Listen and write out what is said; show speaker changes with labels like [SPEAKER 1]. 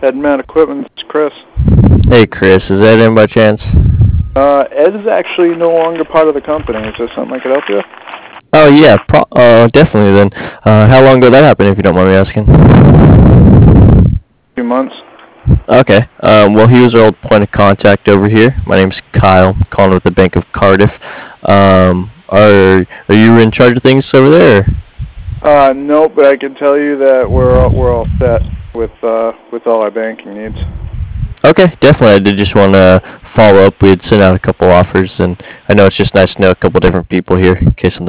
[SPEAKER 1] Edmount Equipment, it's Chris.
[SPEAKER 2] Hey Chris, is that in by chance?
[SPEAKER 1] Ed is actually no longer part of the company. Is there something I could help you with?
[SPEAKER 2] Oh yeah, definitely then. How long ago that happened, if you don't mind me asking?
[SPEAKER 1] A few months.
[SPEAKER 2] Okay. Well, he was our old point of contact over here. My name's Kyle. I'm calling with the Bank of Cardiff. Are you in charge of things over there?
[SPEAKER 1] No, but I can tell you that we're all set with all our banking needs.
[SPEAKER 2] Okay, definitely. I did just want to follow up. We had sent out a couple offers, and I know it's just nice to know a couple different people here in case something